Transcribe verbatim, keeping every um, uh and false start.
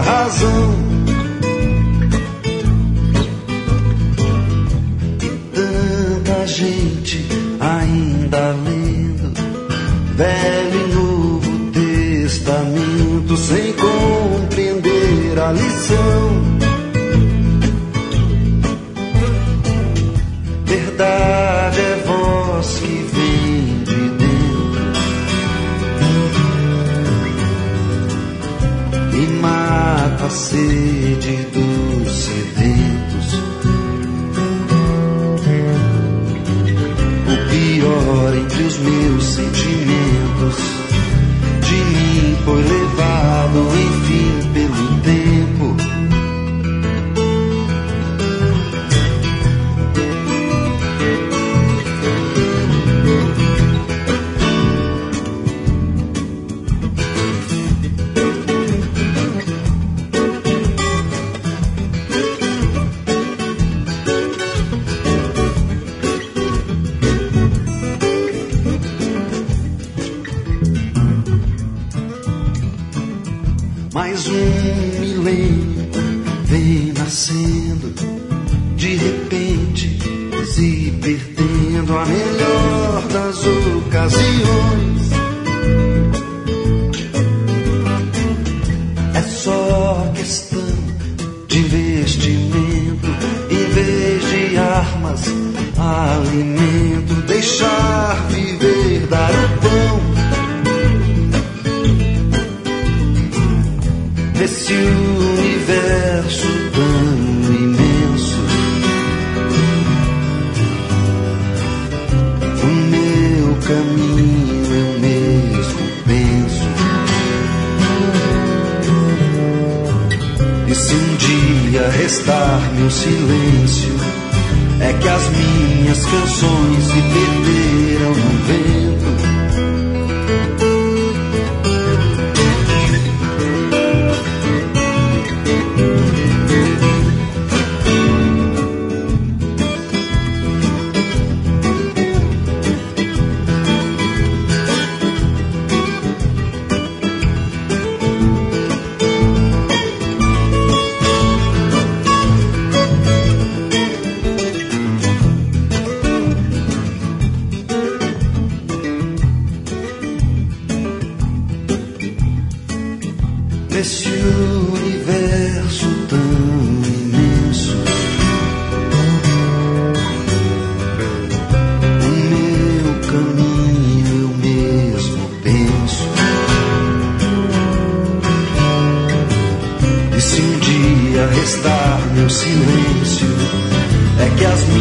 razão. E tanta gente ainda lendo Velho e Novo Testamento sem compreender a lição. Verdade é voz que vem de dentro e mata a sede dos sedentos. O pior entre os meus sentimentos de mim foi levado, enfim, pelo tempo. Mais um milênio vem nascendo, de repente se perdendo a melhor das ocasiões. É só questão de investimento, em vez de armas, alimento, deixar viver, dar o pão. Nesse universo tão imenso, o meu caminho eu mesmo penso. E se um dia restar meu silêncio, é que as minhas canções se perderam no vento. Nesse universo tão imenso, o meu caminho eu mesmo penso. E se um dia restar meu silêncio, é que as minhas